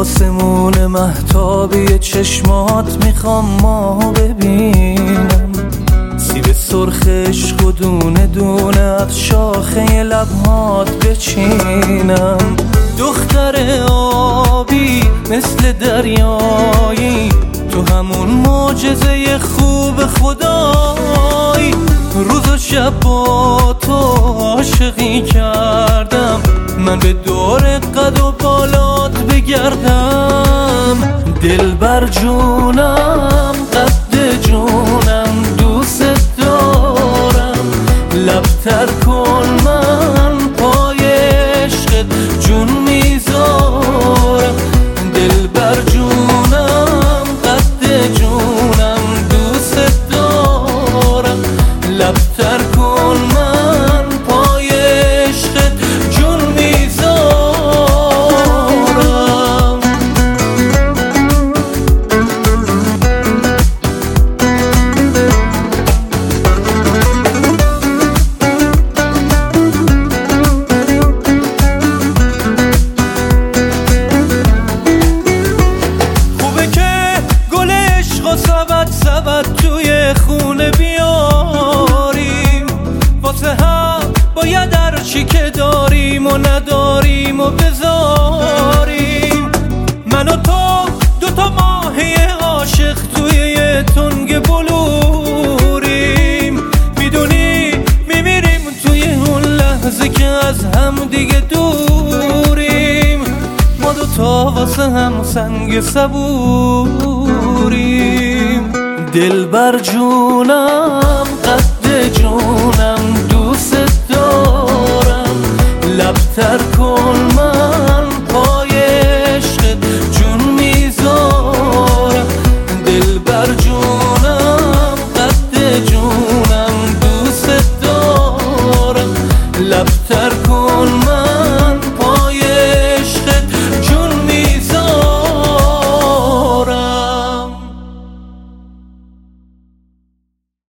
آسمون مهتابی چشمات میخوام ما ببینم، سیب سرخ عشق و دونه دونه از شاخه لبهات بچینم. دختر آبی مثل دریایی، تو همون معجزه خوب خدایی. روز و شب با تو عاشقی کردم، من به دور قد و بالات بگردم. دلبر جونم قد جونم دوست دارم، لبتر کن من پای عشقت جون میذارم. دلبر جونم قد جونم دوست دارم، لبتر کن من پای عشقت جون میذارم. خوبه که گل عشق و سبد توی خونه بیاریم، واسه هم باید هرچی که داریم و نداریم و بذاریم. من و تو دوتا ماهی عاشق توی یه تنگ بلوریم، میدونی میمیریم توی اون لحظه که از هم دیگه دوریم. ما دوتا واسه هم سنگ صبوریم. دلبر جونم قد جونم دوست دارم، لبتر کن من پای عشقت جون میذارم. دلبر جونم قد جونم دوست دارم، لبتر کن من